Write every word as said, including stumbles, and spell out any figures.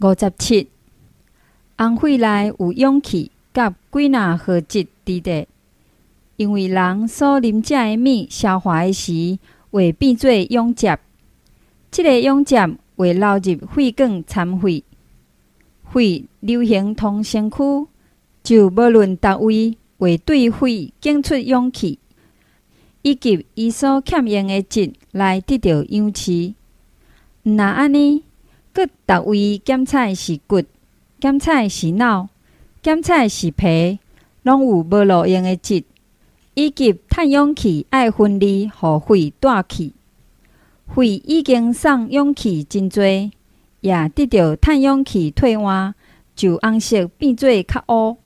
五十七，红血内有氧气甲几若合质伫地，因为人所啉食的物消化的时会变做氧汁，即、这个氧汁会流入血管参血，血流行通身躯，就无论逐位会对血经出氧气，以及伊所欠用的质来得到氧气。毋若安尼，佮逐位检测的是骨、检测的是脑、检测的是皮，拢有无路用的质，以及碳氧气爱分离，互肺带去。肺已经送氧气真多，也得到碳氧气退换，就红色变做较乌。